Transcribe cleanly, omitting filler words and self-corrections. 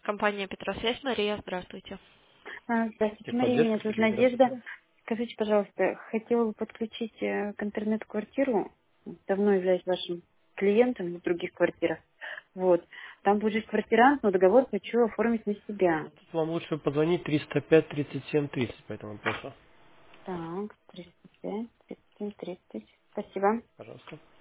Компания Петросвязь, Мария, здравствуйте. Здравствуйте, Мария, меня Техподдержка, зовут Сергей, Надежда. здравствуйте. Скажите, пожалуйста, хотела бы подключить к интернету квартиру. Давно являюсь вашим клиентом в других квартирах. Вот. Там будет жить квартирант, но договор хочу оформить на себя. Ну, тут вам лучше позвонить 305 37 30 по этому вопросу. Так, 305, 37, 30. Спасибо. Пожалуйста.